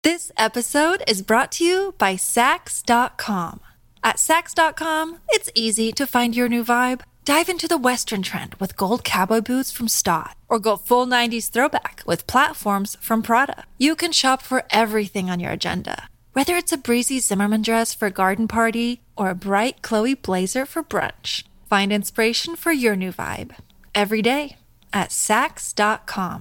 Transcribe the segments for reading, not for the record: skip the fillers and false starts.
This episode is brought to you by Sax.com. At Sax.com, it's easy to find your new vibe. Dive into the Western trend with gold cowboy boots from Stott, or go full 90s throwback with platforms from Prada. You can shop for everything on your agenda, whether it's a breezy Zimmermann dress for a garden party or a bright Chloe blazer for brunch. Find inspiration for your new vibe every day at Sax.com.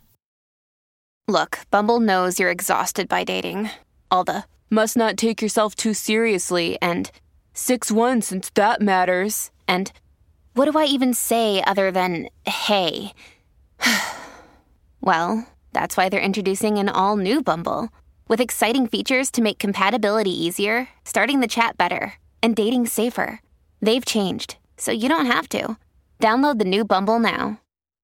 Look, Bumble knows you're exhausted by dating. All the, must not take yourself too seriously, and 6'1" since that matters, and what do I even say other than, hey? Well, that's why they're introducing an all-new Bumble, with exciting features to make compatibility easier, starting the chat better, and dating safer. They've changed, so you don't have to. Download the new Bumble now.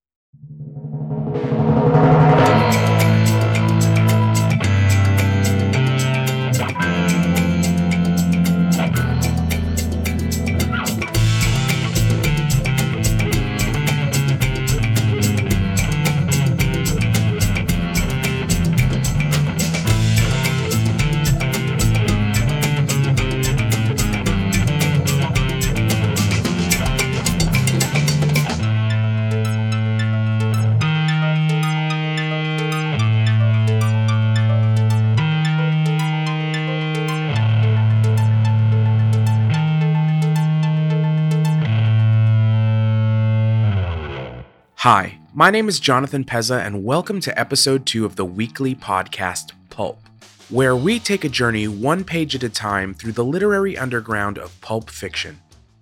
Hi, my name is Jonathan Pezza, and welcome to episode 2 of the weekly podcast Pulp, where we take a journey one page at a time through the literary underground of pulp fiction.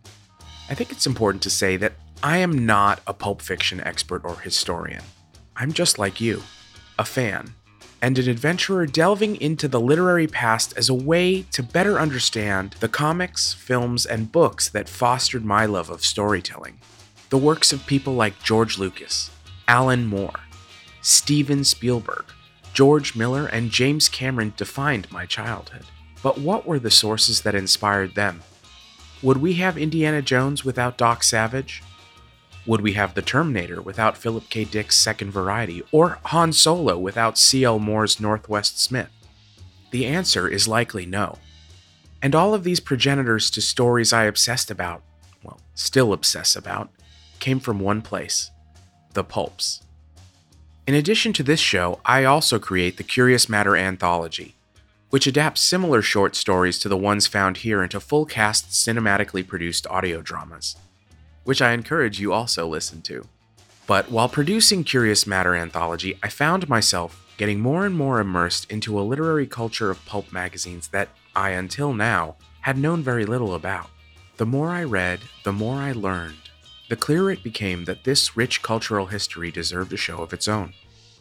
I think it's important to say that I am not a pulp fiction expert or historian. I'm just like you, a fan, and an adventurer delving into the literary past as a way to better understand the comics, films, and books that fostered my love of storytelling. The works of people like George Lucas, Alan Moore, Steven Spielberg, George Miller, and James Cameron defined my childhood. But what were the sources that inspired them? Would we have Indiana Jones without Doc Savage? Would we have The Terminator without Philip K. Dick's Second Variety, or Han Solo without C.L. Moore's Northwest Smith? The answer is likely no. And all of these progenitors to stories I obsessed about, still obsess about, came from one place, the pulps. In addition to this show, I also create the Curious Matter Anthology, which adapts similar short stories to the ones found here into full-cast cinematically produced audio dramas, which I encourage you also listen to. But while producing Curious Matter Anthology, I found myself getting more and more immersed into a literary culture of pulp magazines that I, until now, had known very little about. The more I read, the more I learned, the clearer it became that this rich cultural history deserved a show of its own.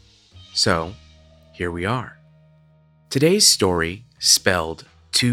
So, here we are. Today's story, spelled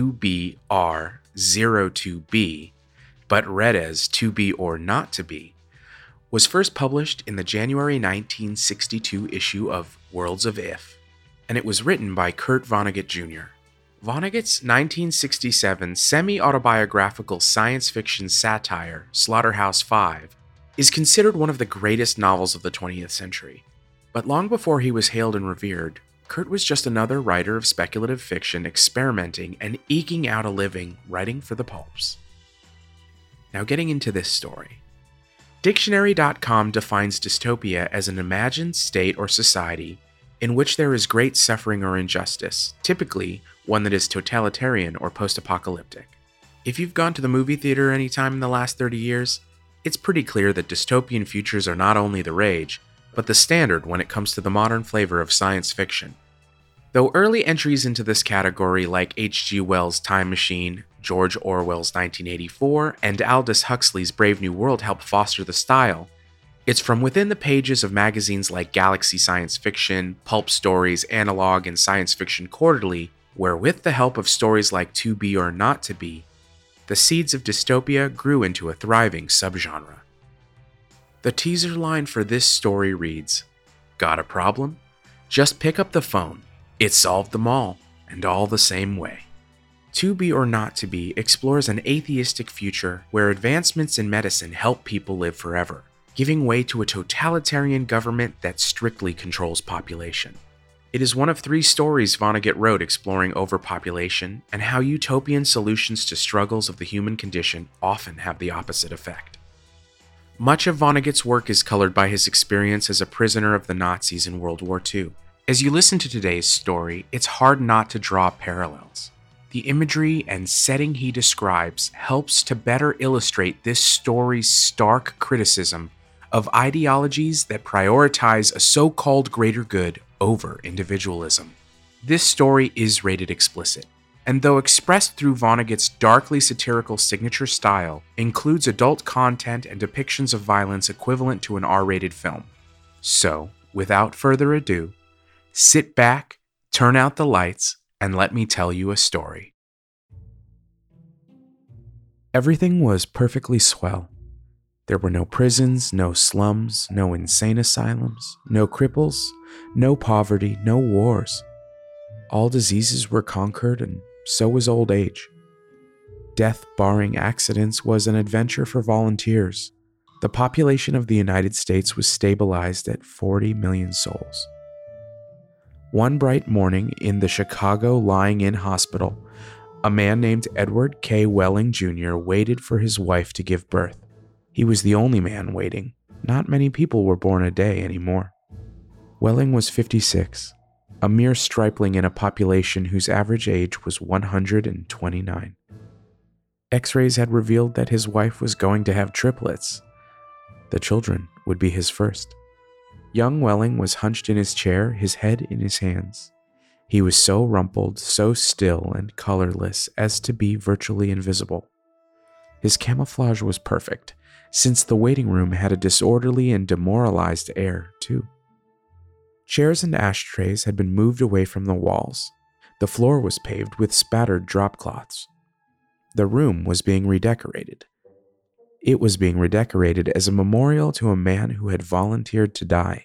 2BR02B, but read as To Be or Not to Be, was first published in the January 1962 issue of Worlds of If, and it was written by Kurt Vonnegut Jr. Vonnegut's 1967 semi-autobiographical science fiction satire, Slaughterhouse-Five, is considered one of the greatest novels of the 20th century. But long before he was hailed and revered, Kurt was just another writer of speculative fiction experimenting and eking out a living writing for the pulps. Now getting into this story. Dictionary.com defines dystopia as an imagined state or society in which there is great suffering or injustice, typically one that is totalitarian or post-apocalyptic. If you've gone to the movie theater any time in the last 30 years, it's pretty clear that dystopian futures are not only the rage, but the standard when it comes to the modern flavor of science fiction. Though early entries into this category like H.G. Wells' Time Machine, George Orwell's 1984, and Aldous Huxley's Brave New World help foster the style, it's from within the pages of magazines like Galaxy Science Fiction, Pulp Stories, Analog, and Science Fiction Quarterly, where with the help of stories like To Be or Not to Be, the seeds of dystopia grew into a thriving subgenre. The teaser line for this story reads, "Got a problem? Just pick up the phone. It solved them all, and all the same way." To Be or Not to Be explores an atheistic future where advancements in medicine help people live forever, giving way to a totalitarian government that strictly controls population. It is one of 3 stories Vonnegut wrote exploring overpopulation and how utopian solutions to struggles of the human condition often have the opposite effect. Much of Vonnegut's work is colored by his experience as a prisoner of the Nazis in World War II. As you listen to today's story, it's hard not to draw parallels. The imagery and setting he describes helps to better illustrate this story's stark criticism of ideologies that prioritize a so-called greater good over individualism. This story is rated explicit, and though expressed through Vonnegut's darkly satirical signature style, includes adult content and depictions of violence equivalent to an R-rated film. So, without further ado, sit back, turn out the lights, and let me tell you a story. Everything was perfectly swell. There were no prisons, no slums, no insane asylums, no cripples, no poverty, no wars. All diseases were conquered, and so was old age. Death, barring accidents, was an adventure for volunteers. The population of the United States was stabilized at 40 million souls. One bright morning in the Chicago Lying-In Hospital, a man named Edward K. Welling Jr. waited for his wife to give birth. He was the only man waiting. Not many people were born a day anymore. Welling was 56, a mere stripling in a population whose average age was 129. X-rays had revealed that his wife was going to have triplets. The children would be his first. Young Welling was hunched in his chair, his head in his hands. He was so rumpled, so still and colorless as to be virtually invisible. His camouflage was perfect, since the waiting room had a disorderly and demoralized air, too. Chairs and ashtrays had been moved away from the walls. The floor was paved with spattered drop cloths. The room was being redecorated. It was being redecorated as a memorial to a man who had volunteered to die.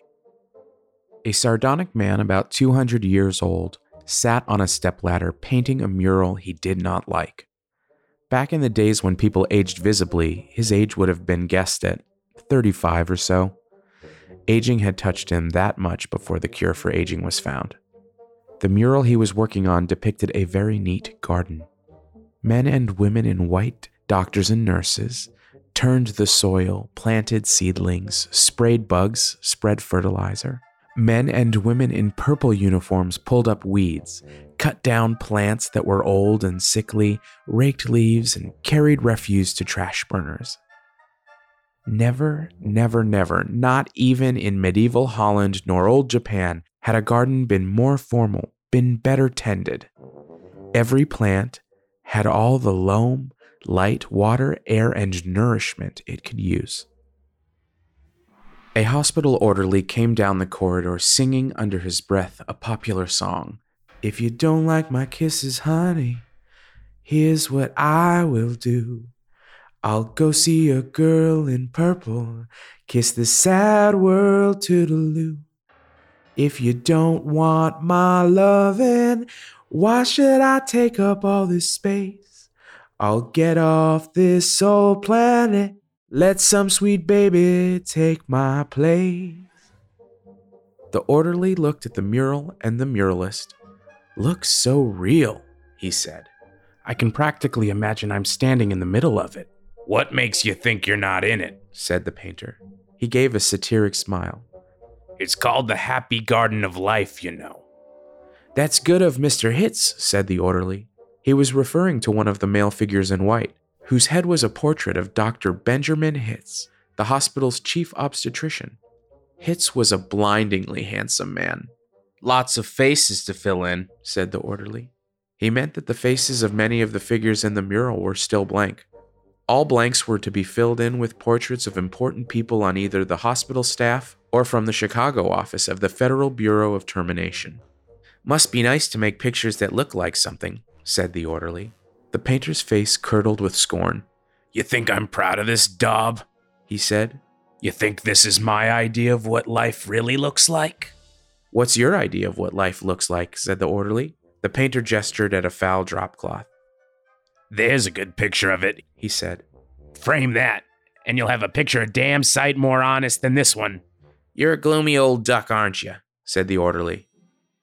A sardonic man about 200 years old sat on a stepladder painting a mural he did not like. Back in the days when people aged visibly, his age would have been guessed at 35 or so. Aging had touched him that much before the cure for aging was found. The mural he was working on depicted a very neat garden. Men and women in white, doctors and nurses, turned the soil, planted seedlings, sprayed bugs, spread fertilizer. Men and women in purple uniforms pulled up weeds, cut down plants that were old and sickly, raked leaves, and carried refuse to trash burners. Never, never, never, not even in medieval Holland nor old Japan, had a garden been more formal, been better tended. Every plant had all the loam, light, water, air, and nourishment it could use. A hospital orderly came down the corridor singing under his breath a popular song. If you don't like my kisses, honey, here's what I will do. I'll go see a girl in purple, kiss the sad world toodaloo. If you don't want my lovin', why should I take up all this space? I'll get off this old planet, let some sweet baby take my place. The orderly looked at the mural and the muralist. Looks so real, he said. I can practically imagine I'm standing in the middle of it. What makes you think you're not in it? Said the painter. He gave a satiric smile. It's called the Happy Garden of Life, you know. That's good of Mr. Hitz, said the orderly. He was referring to one of the male figures in white, whose head was a portrait of Dr. Benjamin Hitz, the hospital's chief obstetrician. Hitz was a blindingly handsome man. Lots of faces to fill in, said the orderly. He meant that the faces of many of the figures in the mural were still blank. All blanks were to be filled in with portraits of important people on either the hospital staff or from the Chicago office of the Federal Bureau of Termination. Must be nice to make pictures that look like something, said the orderly. The painter's face curdled with scorn. You think I'm proud of this daub? He said. You think this is my idea of what life really looks like? What's your idea of what life looks like? Said the orderly. The painter gestured at a foul drop cloth. There's a good picture of it, he said. Frame that, and you'll have a picture a damn sight more honest than this one. You're a gloomy old duck, aren't you? Said the orderly.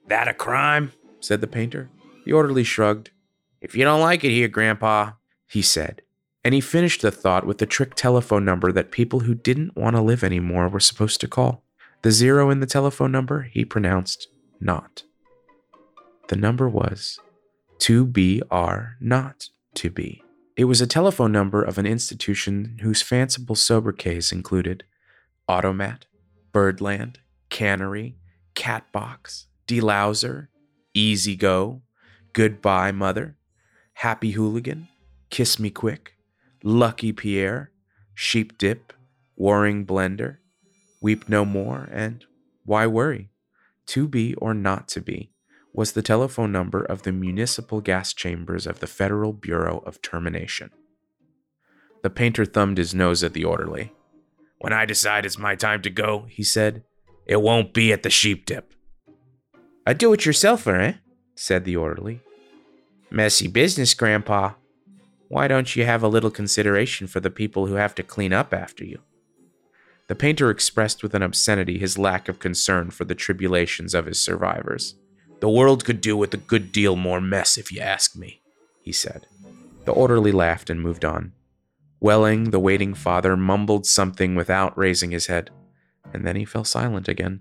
"That a crime?" said the painter. The orderly shrugged. "If you don't like it here, Grandpa," he said. And he finished the thought with the trick telephone number that people who didn't want to live anymore were supposed to call. The 0 in the telephone number he pronounced not. The number was 2BR not to be. It was a telephone number of an institution whose fanciful sobriquets included Automat, Birdland, Cannery, Catbox, Delouser, Easy Go, Goodbye Mother, Happy Hooligan, Kiss Me Quick, Lucky Pierre, Sheep Dip, Warring Blender, Weep No More, and Why Worry? To be or not to be was the telephone number of the municipal gas chambers of the Federal Bureau of Termination. The painter thumbed his nose at the orderly. "When I decide it's my time to go," he said, "it won't be at the Sheep Dip." "A do-it-yourselfer, eh?" said the orderly. "Messy business, Grandpa. Why don't you have a little consideration for the people who have to clean up after you?" The painter expressed with an obscenity his lack of concern for the tribulations of his survivors. "The world could do with a good deal more mess, if you ask me," he said. The orderly laughed and moved on. Welling, the waiting father, mumbled something without raising his head, and then he fell silent again.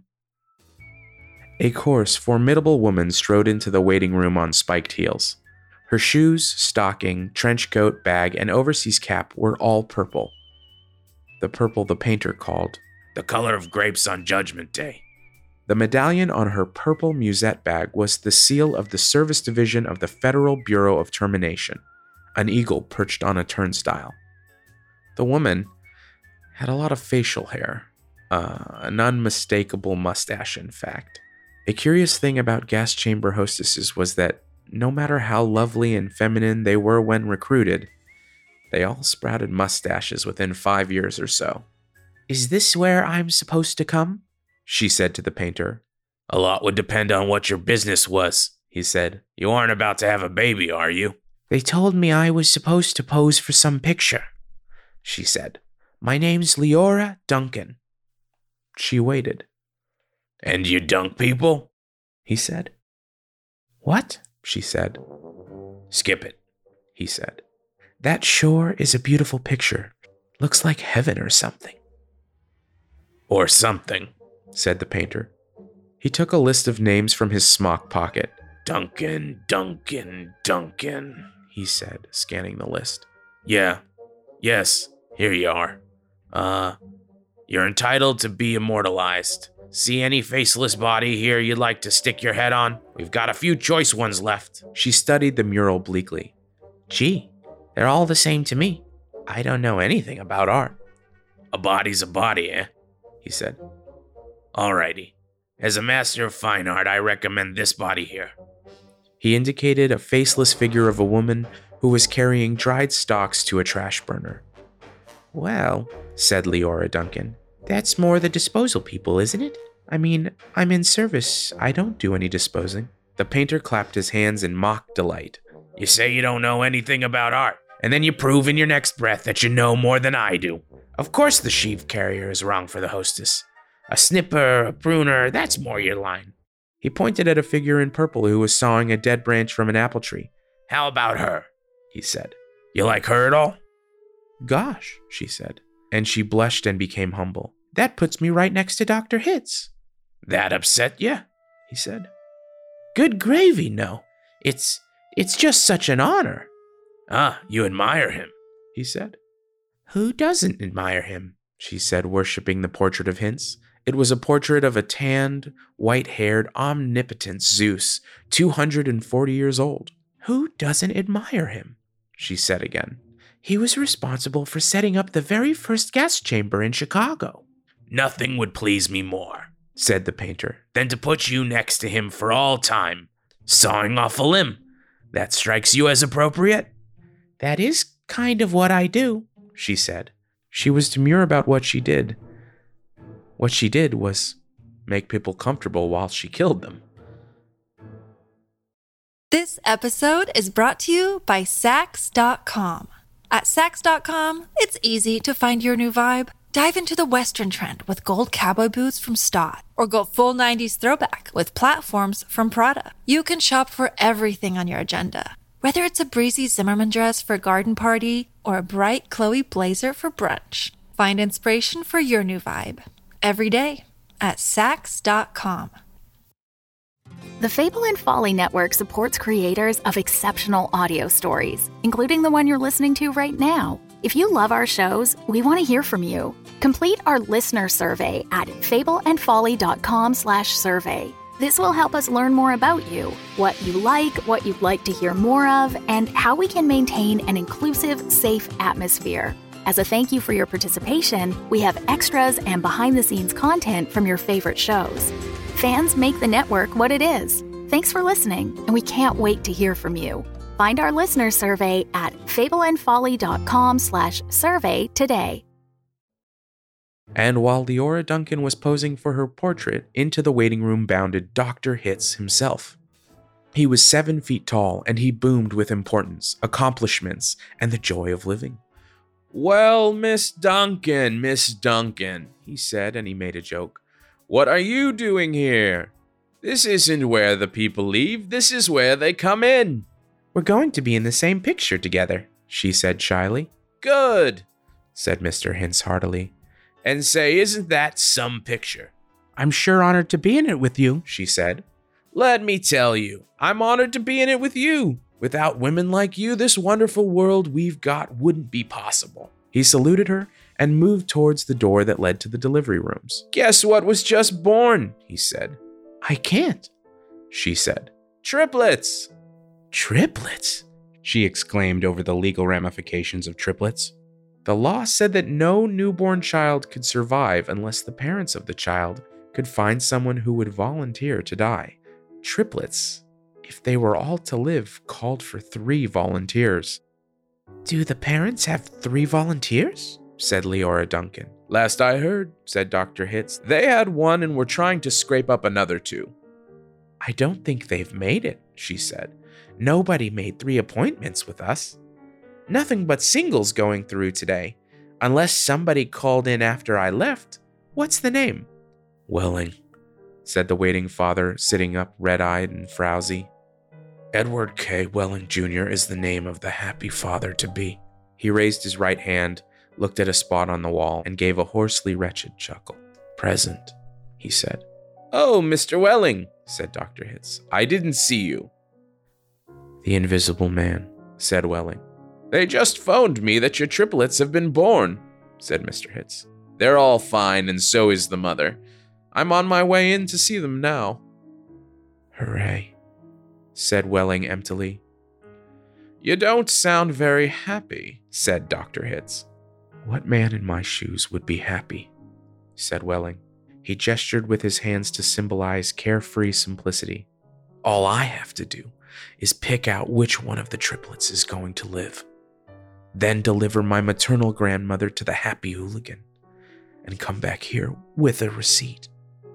A coarse, formidable woman strode into the waiting room on spiked heels. Her shoes, stocking, trench coat, bag, and overseas cap were all purple. The purple the painter called the color of grapes on Judgment Day. The medallion on her purple musette bag was the seal of the Service Division of the Federal Bureau of Termination, an eagle perched on a turnstile. The woman had a lot of facial hair, an unmistakable mustache, in fact. A curious thing about gas chamber hostesses was that no matter how lovely and feminine they were when recruited, they all sprouted mustaches within 5 years or so. "Is this where I'm supposed to come?" she said to the painter. "A lot would depend on what your business was," he said. "You aren't about to have a baby, are you?" "They told me I was supposed to pose for some picture," she said. "My name's Leora Duncan." She waited. "And you dunk people?" he said. "What?" she said. "Skip it," he said. "That sure is a beautiful picture. Looks like heaven or something." "Or something," said the painter. He took a list of names from his smock pocket. Duncan, he said, scanning the list. Yes, here you are. You're entitled to be immortalized. See any faceless body here you'd like to stick your head on? We've got a few choice ones left." She studied the mural bleakly. "Gee, they're all the same to me. I don't know anything about art." "A body's a body, eh?" he said. "Alrighty. As a master of fine art, I recommend this body here." He indicated a faceless figure of a woman who was carrying dried stalks to a trash burner. "Well," said Leora Duncan, "that's more the disposal people, isn't it? I mean, I'm in service. I don't do any disposing." The painter clapped his hands in mock delight. "You say you don't know anything about art, and then you prove in your next breath that you know more than I do. Of course the sheave carrier is wrong for the hostess. A snipper, a pruner, that's more your line." He pointed at a figure in purple who was sawing a dead branch from an apple tree. "How about her?" he said. "You like her at all?" "Gosh," she said, and she blushed and became humble. "That puts me right next to Dr. Hitz." "That upset you?" he said. "Good gravy, no. It's just such an honor." "Ah, you admire him," he said. "Who doesn't admire him?" she said, worshipping the portrait of Hitz. It was a portrait of a tanned, white-haired, omnipotent Zeus, 240 years old. "Who doesn't admire him?" she said again. "He was responsible for setting up the very first gas chamber in Chicago." "Nothing would please me more," said the painter, "than to put you next to him for all time, sawing off a limb. That strikes you as appropriate?" "That is kind of what I do," she said. She was demure about what she did. What she did was make people comfortable while she killed them. This episode is brought to you by Sax.com. At Sax.com, it's easy to find your new vibe. Dive into the Western trend with gold cowboy boots from Stott, or go full 90s throwback with platforms from Prada. You can shop for everything on your agenda, whether it's a breezy Zimmermann dress for a garden party or a bright Chloe blazer for brunch. Find inspiration for your new vibe every day at Saks.com. The Fable and Folly Network supports creators of exceptional audio stories, including the one you're listening to right now. If you love our shows, we want to hear from you. Complete our listener survey at fableandfolly.com/survey. This will help us learn more about you, what you like, what you'd like to hear more of, and how we can maintain an inclusive, safe atmosphere. As a thank you for your participation, we have extras and behind-the-scenes content from your favorite shows. Fans make the network what it is. Thanks for listening, and we can't wait to hear from you. Find our listener survey at fableandfolly.com/survey today. And while Leora Duncan was posing for her portrait, into the waiting room bounded Dr. Hitz himself. He was 7 feet tall, and he boomed with importance, accomplishments, and the joy of living. "Well, Miss Duncan, he said, and he made a joke. "What are you doing here? This isn't where the people leave, this is where they come in." "We're going to be in the same picture together," she said shyly. "Good," said Mr. Hitz heartily. "And say, isn't that some picture?" "I'm sure honored to be in it with you," she said. "Let me tell you, I'm honored to be in it with you. Without women like you, this wonderful world we've got wouldn't be possible." He saluted her and moved towards the door that led to the delivery rooms. "Guess what was just born?" he said. "I can't," she said. "Triplets." "Triplets?" she exclaimed over the legal ramifications of triplets. The law said that no newborn child could survive unless the parents of the child could find someone who would volunteer to die. Triplets, if they were all to live, called for 3 volunteers. "Do the parents have 3 volunteers?" said Leora Duncan. "Last I heard," said Dr. Hitz, "they had 1 and were trying to scrape up another 2. "I don't think they've made it," she said. "Nobody made 3 appointments with us. Nothing but singles going through today. Unless somebody called in after I left. What's the name?" "Welling," said the waiting father, sitting up red-eyed and frowsy. "Edward K. Welling Jr. is the name of the happy father-to-be." He raised his right hand, looked at a spot on the wall, and gave a hoarsely wretched chuckle. "Present," he said. "Oh, Mr. Welling," said Dr. Hitz. "I didn't see you." "The invisible man," said Welling. "They just phoned me that your triplets have been born," said Mr. Hitz. "They're all fine, and so is the mother. I'm on my way in to see them now." "Hooray," said Welling emptily. "You don't sound very happy," said Dr. Hitz. "What man in my shoes would be happy?" said Welling. He gestured with his hands to symbolize carefree simplicity. "All I have to do is pick out which one of the triplets is going to live, then deliver my maternal grandmother to the happy hooligan, and come back here with a receipt."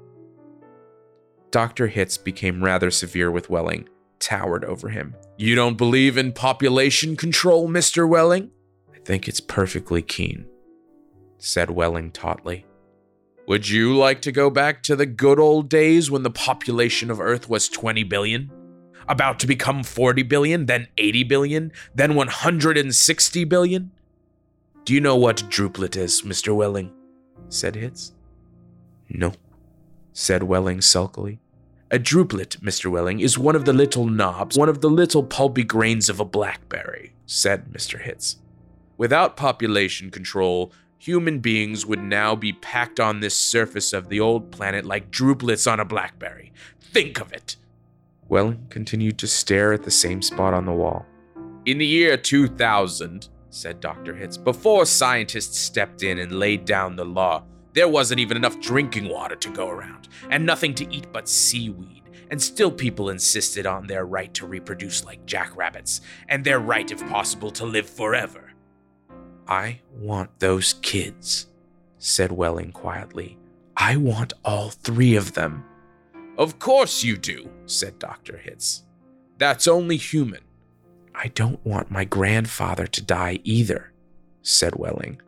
Dr. Hitz became rather severe with Welling, towered over him. "You don't believe in population control, Mr. Welling?" "I think it's perfectly keen," said Welling tautly. "Would you like to go back to the good old days when the population of Earth was 20 billion? About to become 40 billion, then 80 billion, then 160 billion? Do you know what druplet is, Mr. Welling?" said Hitz. "No," said Welling sulkily. "A druplet, Mr. Welling, is one of the little knobs, one of the little pulpy grains of a blackberry," said Mr. Hitz. "Without population control, human beings would now be packed on this surface of the old planet like druplets on a blackberry. Think of it!" Welling continued to stare at the same spot on the wall. "In the year 2000, said Dr. Hitz, "before scientists stepped in and laid down the law, there wasn't even enough drinking water to go around, and nothing to eat but seaweed, and still people insisted on their right to reproduce like jackrabbits, and their right, if possible, to live forever." "I want those kids," said Welling quietly. "I want all 3 of them." "Of course you do," said Dr. Hitz. "That's only human." "I don't want my grandfather to die either," said Welling.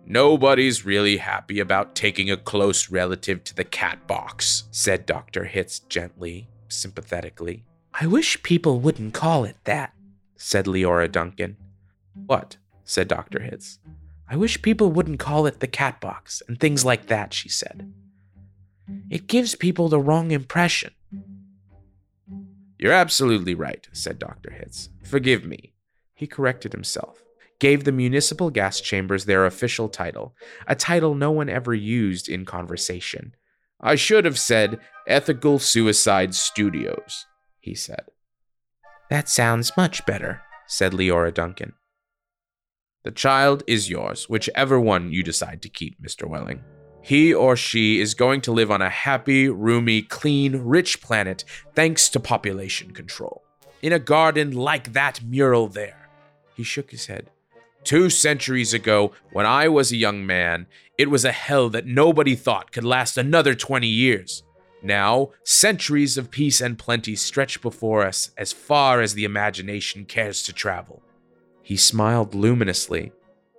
Nobody's really happy about taking a close relative to the cat box, said Dr. Hitz gently, sympathetically. I wish people wouldn't call it that, said Leora Duncan. What? Said Dr. Hitz. I wish people wouldn't call it the cat box and things like that, she said. It gives people the wrong impression. You're absolutely right, said Dr. Hitz. Forgive me. He corrected himself, gave the municipal gas chambers their official title, a title no one ever used in conversation. I should have said Ethical Suicide Studios, he said. That sounds much better, said Leora Duncan. The child is yours, whichever one you decide to keep, Mr. Welling. He or she is going to live on a happy, roomy, clean, rich planet thanks to population control. In a garden like that mural there. He shook his head. 2 centuries ago, when I was a young man, it was a hell that nobody thought could last another 20 years. Now, centuries of peace and plenty stretch before us as far as the imagination cares to travel. He smiled luminously.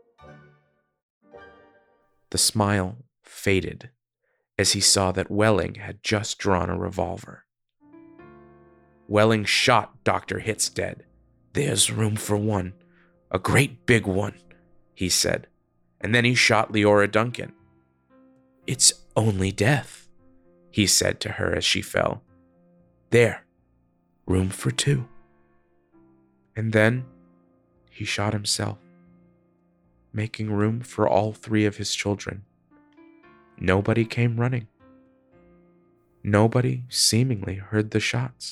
The smile faded as he saw that Welling had just drawn a revolver. Welling shot Dr. Hitz dead. There's room for one. A great big one, he said. And then he shot Leora Duncan. It's only death, he said to her as she fell. There, room for 2. And then he shot himself, making room for all 3 of his children. Nobody came running. Nobody seemingly heard the shots.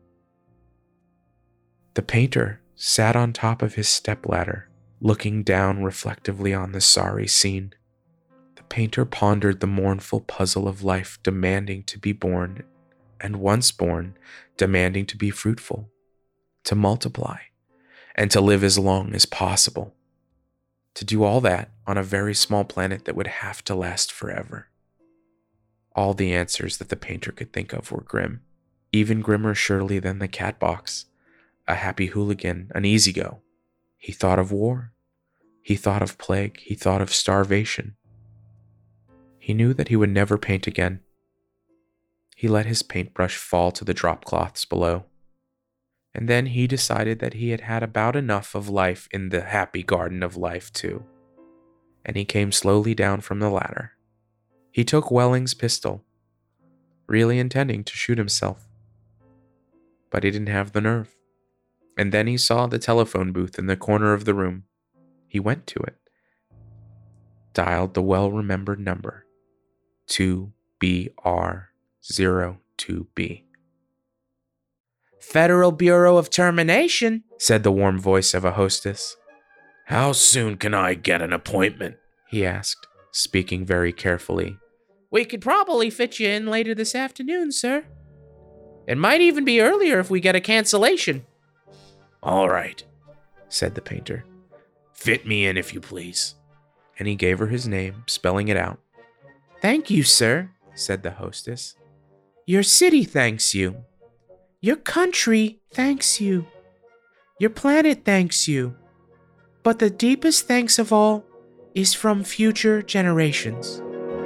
The painter sat on top of his stepladder, looking down reflectively on the sorry scene. The painter pondered the mournful puzzle of life demanding to be born, and once born, demanding to be fruitful, to multiply, and to live as long as possible. To do all that on a very small planet that would have to last forever. All the answers that the painter could think of were grim, even grimmer surely than the cat box. A happy hooligan, an easy-go. He thought of war. He thought of plague. He thought of starvation. He knew that he would never paint again. He let his paintbrush fall to the drop cloths below. And then he decided that he had had about enough of life in the happy garden of life, too. And he came slowly down from the ladder. He took Welling's pistol, really intending to shoot himself. But he didn't have the nerve. And then he saw the telephone booth in the corner of the room. He went to it, dialed the well-remembered number, 2BR02B. Federal Bureau of Termination, said the warm voice of a hostess. How soon can I get an appointment? He asked, speaking very carefully. We could probably fit you in later this afternoon, sir. It might even be earlier if we get a cancellation. All right, said the painter. Fit me in if you please. And he gave her his name, spelling it out. Thank you, sir, said the hostess. Your city thanks you. Your country thanks you. Your planet thanks you. But the deepest thanks of all is from future generations.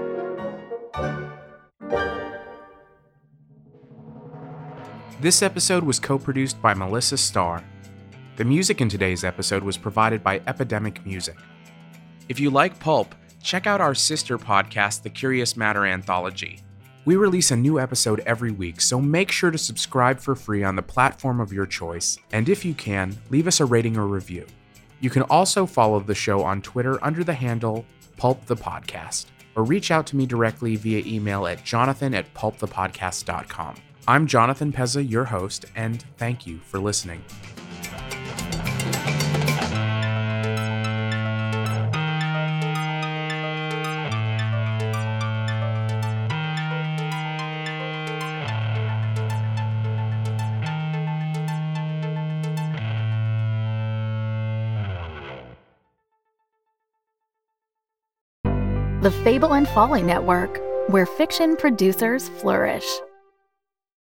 This episode was co-produced by Melissa Starr. The music in today's episode was provided by Epidemic Music. If you like pulp, check out our sister podcast, The Curious Matter Anthology. We release a new episode every week, so make sure to subscribe for free on the platform of your choice, and if you can, leave us a rating or review. You can also follow the show on Twitter under the handle Pulp the Podcast, or reach out to me directly via email at jonathan@pulpthepodcast.com. I'm Jonathan Pezza, your host, and thank you for listening. The Fable and Folly Network, where fiction producers flourish.